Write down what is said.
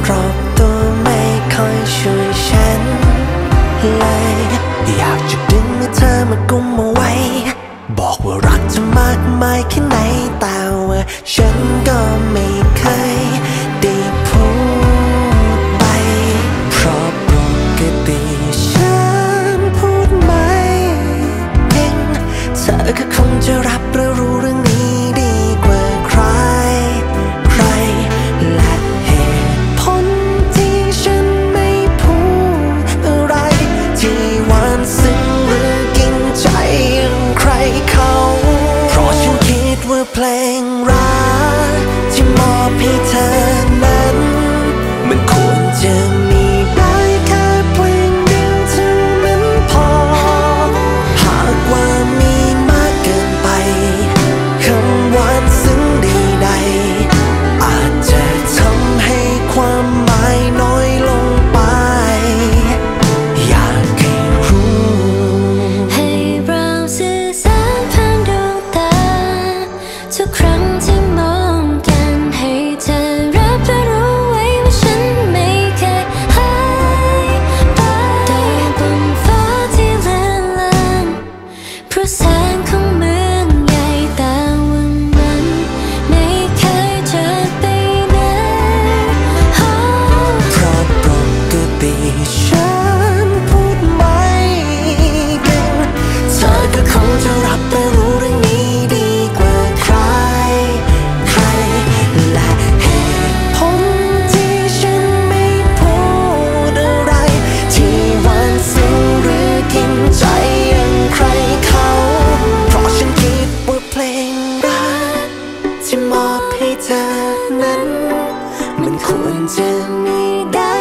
รอบตัวไม่ค่อยช่วยฉันเลยอยากจะดึงมือเธอมากุมเอาไว้บอกว่ารักเธอมากมายแค่ไหนแต่ว่าฉันก็ไม่เคยได้พูดไปเพราะปกติฉันพูดไม่เก่งเธอก็คงจะรับและรู้เรื่องนี้ดีกว่าใครและเหตุผลที่ฉันไม่พูดอะไรที่หวานซึ้งหรือกินใจอย่างใครเขาเพราะฉันคิดว่าเพลงรักที่มอบให้เธอนั้นมันควรจะมีได้แค่เพลงเดียวเท่านั้นพอหากว่ามีมากเกินไปคำหวานซึ้งใดๆอาจจะทำให้ความหมายน้อยลงไปอยากให้รู้ให้เราสื่อสารผ่านดวงตาทุกครั้งที่มองกันให้เธอรับและรู้ไว้ว่าฉันไม่เคยหายไปดาวบนฟ้าที่เลือนลางเพราะแสงของเมืองใหญ่แต่ว่ามันไม่เคยจะไปไหนเพราะปกติฉันพูดไม่เก่งเธอก็คงจะรับและรู้เรื่องนี้ดีกว่าใครและเหตุผลที่ฉันไม่พูดอะไรที่หวานซึ้งหรือกินใจอย่างใครเขาเพราะฉันคิดว่าเพลงรักที่มอบให้เธอนั้นมันควรจะมีได้